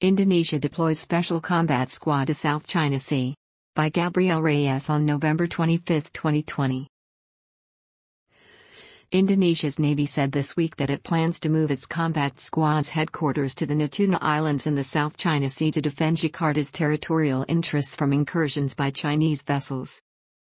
Indonesia deploys special combat squad to South China Sea. By Gabriel Reyes on November 25, 2020. Indonesia's Navy said this week that it plans to move its combat squad's headquarters to the Natuna Islands in the South China Sea to defend Jakarta's territorial interests from incursions by Chinese vessels.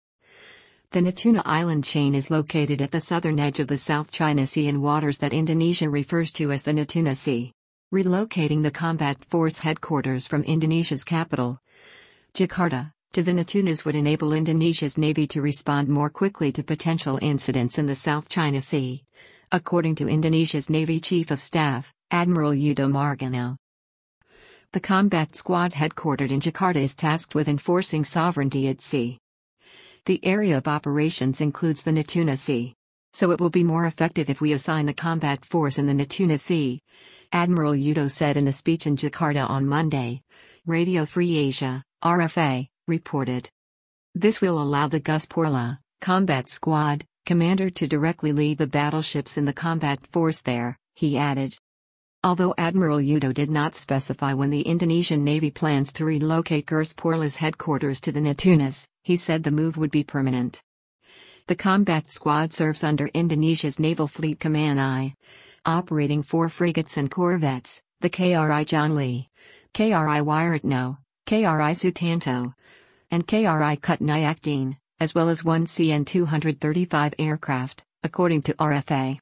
The Natuna Island chain is located at the southern edge of the South China Sea in waters that Indonesia refers to as the Natuna Sea. Relocating the combat force headquarters from Indonesia's capital, Jakarta, to the Natunas would enable Indonesia's Navy to respond more quickly to potential incidents in the South China Sea, according to Indonesia's Navy Chief of Staff, Admiral Yudo Margono. The combat squad headquartered in Jakarta is tasked with enforcing sovereignty at sea. The area of operations includes the Natuna Sea, so it will be more effective if we assign the combat force in the Natuna Sea, Admiral Yudo said in a speech in Jakarta on Monday. Radio Free Asia, RFA, reported. This will allow the Gus Porla, combat squad, commander to directly lead the battleships in the combat force there, he added. Although Admiral Yudo did not specify when the Indonesian Navy plans to relocate Gus Porla's headquarters to the Natunas, he said the move would be permanent. The combat squad serves under Indonesia's Naval Fleet Command I, operating 4 frigates and corvettes, the KRI John Lee, KRI Wiratno, KRI Sutanto, and KRI Kutnayakdin, as well as 1 CN-235 aircraft, according to RFA.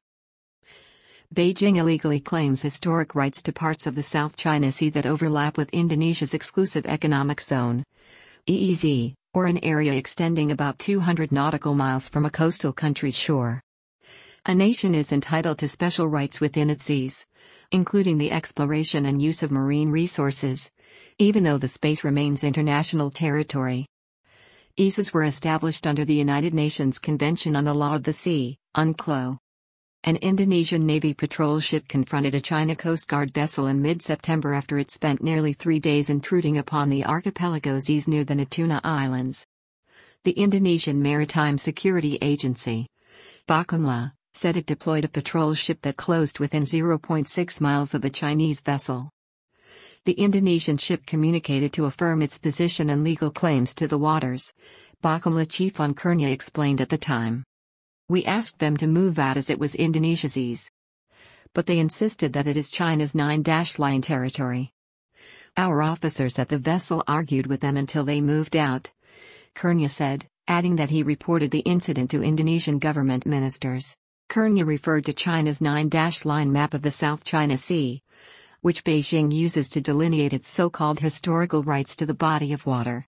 Beijing illegally claims historic rights to parts of the South China Sea that overlap with Indonesia's exclusive economic zone, EEZ, or an area extending about 200 nautical miles from a coastal country's shore. A nation is entitled to special rights within its seas, including the exploration and use of marine resources, even though the space remains international territory. EEZs were established under the United Nations Convention on the Law of the Sea, UNCLOS. An Indonesian Navy patrol ship confronted a China Coast Guard vessel in mid-September after it spent nearly 3 days intruding upon the archipelago's seas near the Natuna Islands. The Indonesian Maritime Security Agency, Bakamla, said it deployed a patrol ship that closed within 0.6 miles of the Chinese vessel. The Indonesian ship communicated to affirm its position and legal claims to the waters, Bakamla Chief on Kurnia explained at the time. We asked them to move out as it was Indonesia's seas. But they insisted that it is China's 9-line territory. Our officers at the vessel argued with them until they moved out, Kurnia said, adding that he reported the incident to Indonesian government ministers. Kurnia referred to China's 9-line map of the South China Sea, which Beijing uses to delineate its so-called historical rights to the body of water.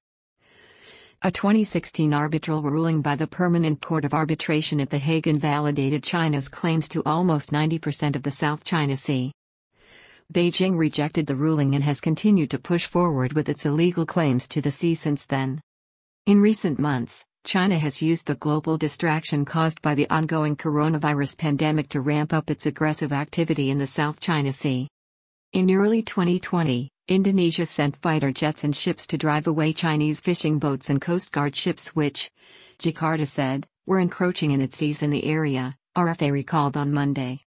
A 2016 arbitral ruling by the Permanent Court of Arbitration at The Hague invalidated China's claims to almost 90% of the South China Sea. Beijing rejected the ruling and has continued to push forward with its illegal claims to the sea since then. In recent months, China has used the global distraction caused by the ongoing coronavirus pandemic to ramp up its aggressive activity in the South China Sea. In early 2020, Indonesia sent fighter jets and ships to drive away Chinese fishing boats and Coast Guard ships which, Jakarta said, were encroaching in its seas in the area, RFA recalled on Monday.